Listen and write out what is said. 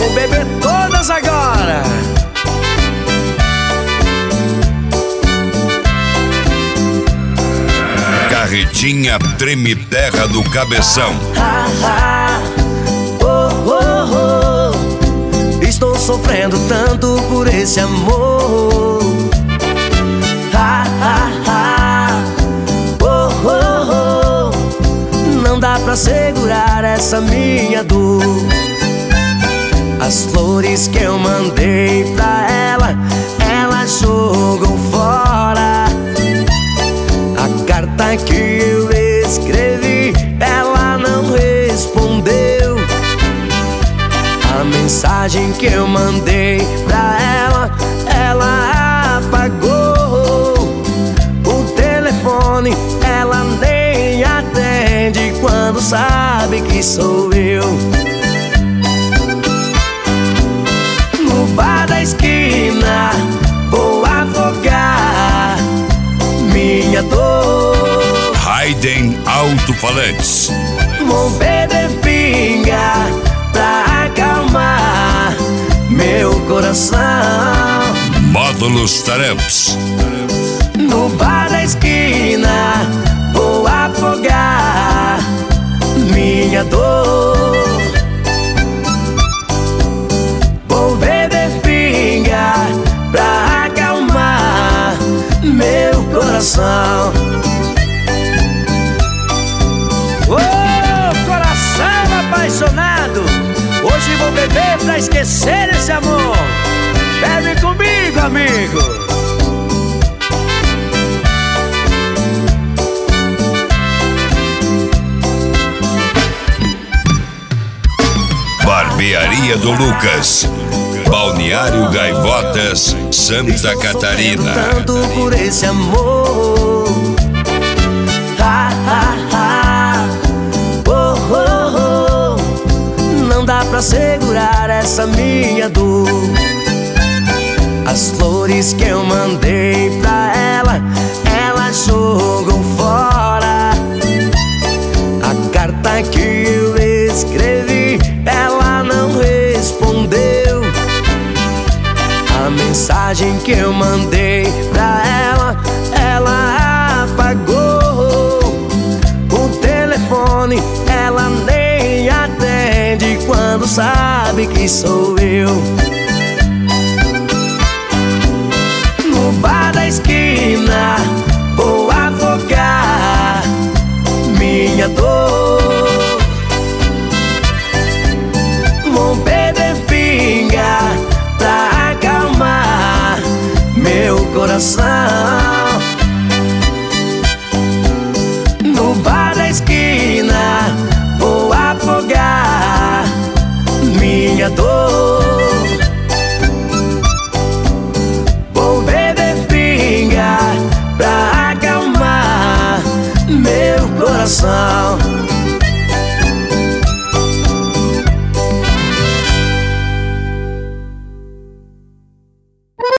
Vou beber todas agora. Carretinha Treme Terra do Cabeção. Estou sofrendo tanto por esse amor. Não dá pra segurar essa minha dor. As flores que eu mandei pra ela, ela jogou fora. A carta que eu escrevi, ela não respondeu. A mensagem que eu mandei pra ela, ela apagou. O telefone ela nem atende quando sabe que sou eu. No bar da esquina vou afogar minha dor. Raiden Alto-Falantes. Vou beber pinga pra acalmar meu coração. Módulos Taramps. No bar da esquina vou afogar minha dor. Vou beber pinga pra acalmar meu coração. Ô, coração apaixonado, hoje vou beber pra esquecer esse amor. Bebe comigo, amigo. Barbearia do Lucas. Balneário Gaivotas, Santa Catarina. Tanto por esse amor. Não dá pra segurar essa minha dor. As flores que eu mandei pra ela, ela jogou fora. A carta que eu escrevi, ela não respondeu. A mensagem que eu mandei pra ela, ela apagou. O telefone ela nem atende quando sabe que sou eu. No bar da esquina vou afogar minha dor. Vou beber pinga pra acalmar meu coração. No bar da esquina vou afogar minha dor. Vou beber pinga pra acalmar meu coração.